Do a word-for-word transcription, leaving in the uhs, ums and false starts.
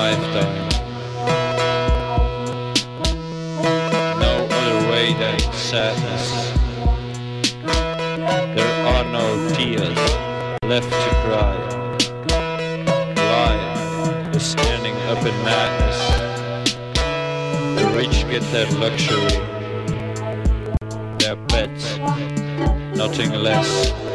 lifetime. No other way than sadness. There are no tears left to cry. Life is standing up in madness. The rich get their luxury, their pets, nothing less.